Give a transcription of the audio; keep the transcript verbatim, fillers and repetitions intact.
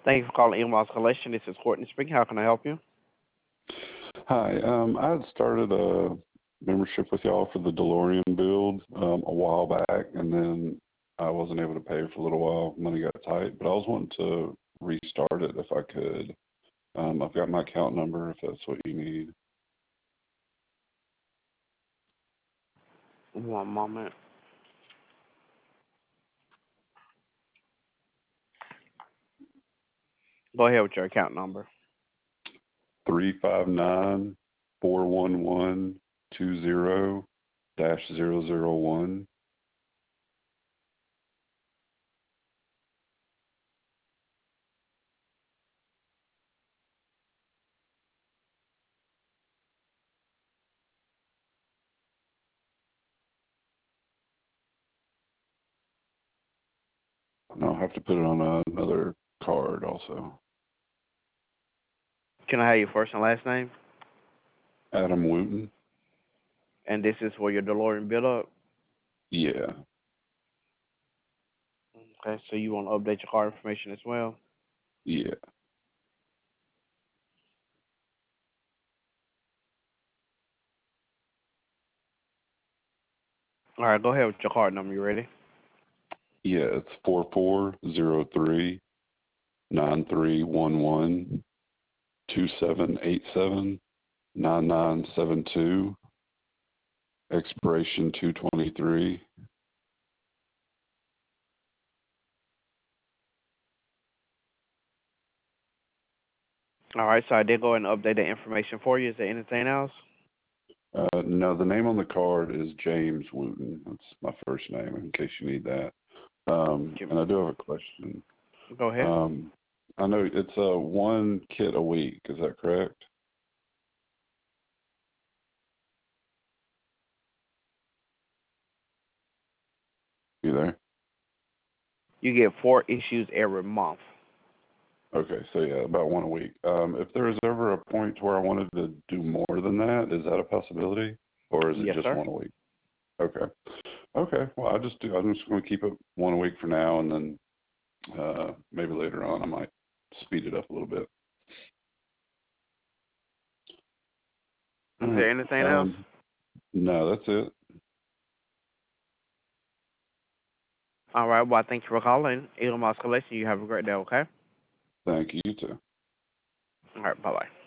Thank you for calling Elmo's Collection. This is Courtney speaking. How can I help you? Hi. Um, I had started a membership with y'all for the DeLorean build um, a while back, and then I wasn't able to pay for a little while. Money got tight, but I was wanting to restart it if I could. Um, I've got my account number if that's what you need. One moment. Go ahead with your account number. Three five nine four one one two zero dash zero zero one. And I'll have to put it on another card also. Can I have your first and last name? Adam Wooten. And this is for your DeLorean build up? Yeah. Okay, so you want to update your card information as well? Yeah. All right, go ahead with your card number. You ready? Yeah, it's four four zero three nine three one one two seven eight seven nine nine seven two. Expiration two twenty three. All right, so I did go ahead and update the information for you. Is there anything else? Uh, no, the name on the card is James Wooten. That's my first name in case you need that. Um, Give and I me- do have a question. Go ahead. Um, I know it's a one kit a week. Is that correct? You there? You get four issues every month. Okay, so yeah, about one a week. Um, if there is ever a point where I wanted to do more than that, is that a possibility, or is it Yes, just sir. one a week? Okay. Okay. Well, I just do. I'm just going to keep it one a week for now, and then uh, maybe later on I might speed it up a little bit. All Is right. there anything else? Um, no, that's it. All right, well, thank you for calling Elmo's Collection. You have a great day, okay? Thank you, you too. All right, bye-bye.